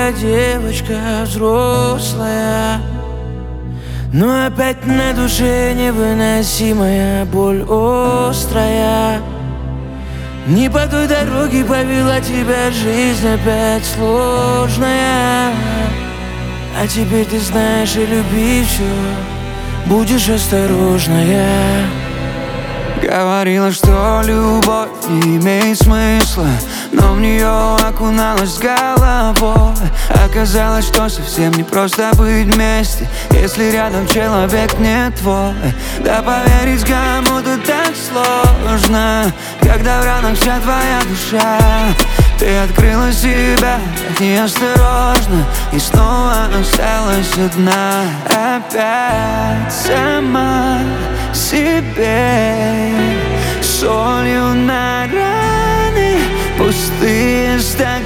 глупая девочка взрослая, но опять на душе невыносимая боль острая. Не по той дороге повела тебя жизнь опять сложная. А теперь ты знаешь, и люби все, будешь осторожная. Говорила, что любовь не имеет смысла, но в нее окуналась с головой. Оказалось, что совсем не просто быть вместе, если рядом человек не твой. Да поверить кому-то так сложно, когда в ранах вся твоя душа. Ты открыла себя так неосторожно и снова осталась одна. Опять сама себе солью на раны, пустые стаканы.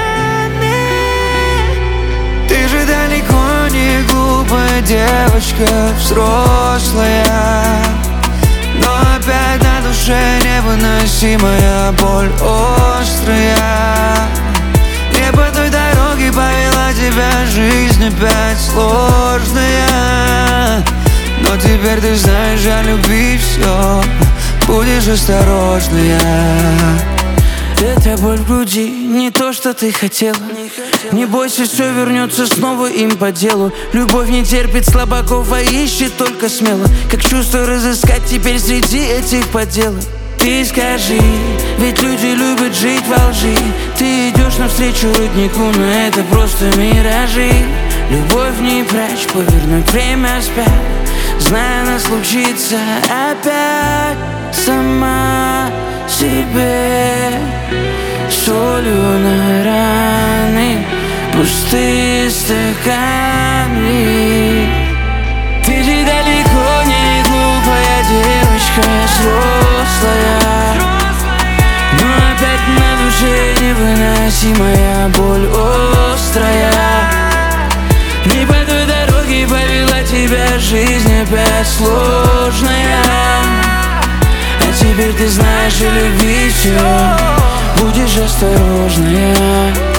Ты же далеко не глупая девочка взрослая, но опять на душе невыносимая боль острая. Не по той дороге повела тебя жизнь опять сложная. Но теперь ты знаешь, о любви все, будешь осторожная. Эта боль в груди не то, что ты хотела. Не бойся, все вернется снова им по делу. Любовь не терпит слабаков, а ищет только смело. Как чувство разыскать теперь среди этих подделок? Ты скажи, ведь люди любят жить во лжи. Ты идешь навстречу роднику, но это просто миражи. Любовь не прячь, повернуть время вспять, зная, нас случится опять. Сама себе солью на раны, пустые стаканы. Ты же далеко не глупая девочка взрослая, но опять на душе невыносимая боль острая. Не по той дороге повела тебя жизнь опять сложная. А теперь ты знаешь, и люби все, будешь осторожная.